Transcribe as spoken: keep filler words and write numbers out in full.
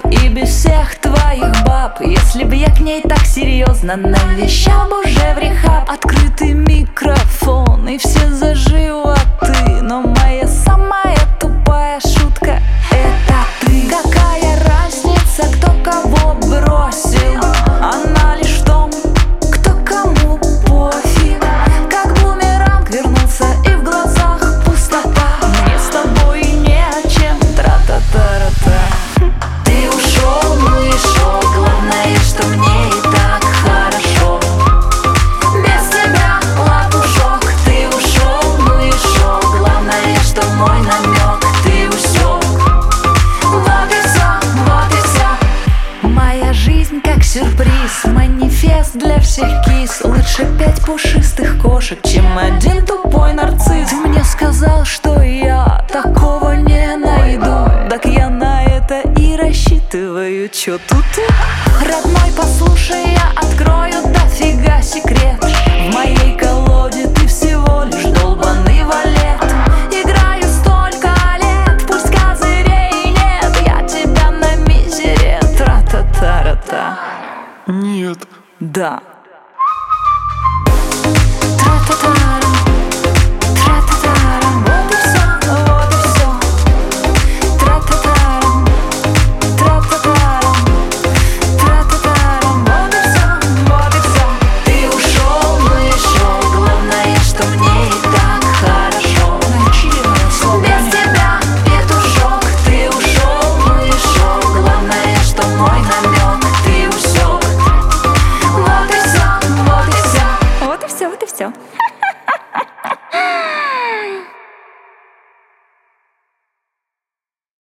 и без всех твоих баб. Если бы я к ней так серьезно навещал бы уже в рехаб. Открытый микрофон и все за животы, но моя самая тупая шутка — это ты. Какая разница, кто кого бросил? Она лишь в том, кто кому пофиг. Как бумеранг вернулся и в глазах пустота. Мне с тобой не о чем, тра-та-та-ра-та. Ты ушел, ну и шо, главное, что мне и так хорошо. Без тебя лопушок. Ты ушел, ну и шо, главное, что мой намек ты усек. Вот и все, вот и все. Моя жизнь как сюрприз, манифест для всех кис. Лучше пять пушистых кошек, чем один тупой нарцисс. Ты мне сказал, что я такого не найду, так я на это и рассчитываю. Чё тут? Родной, послушай, я открою дофига секрет. В моей колоде ты всего лишь долбаный валет. Играю столько лет, пусть козырей нет. Я тебя на мизере, тра-та-та-ра-та. Нет. Да. Тра-та-та-ра, тра-та-та-ра. Вот и все, вот и все. Тра-та-та-ра, тра-та-та-ра, тра-та-та-ра. Вот и все, вот и все. Ты ушел, ну и шо, главное, что мне и так хорошо. Без тебя, петушок. Ты ушел, ну и шо, главное, что мой намек ты усек. Вот и все, вот и все. Вот и все, вот и все.